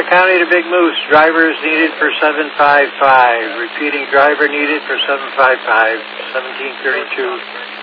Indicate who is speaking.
Speaker 1: County to Big Moose. Driver is needed for 755. Repeating, driver needed for 755. 1732.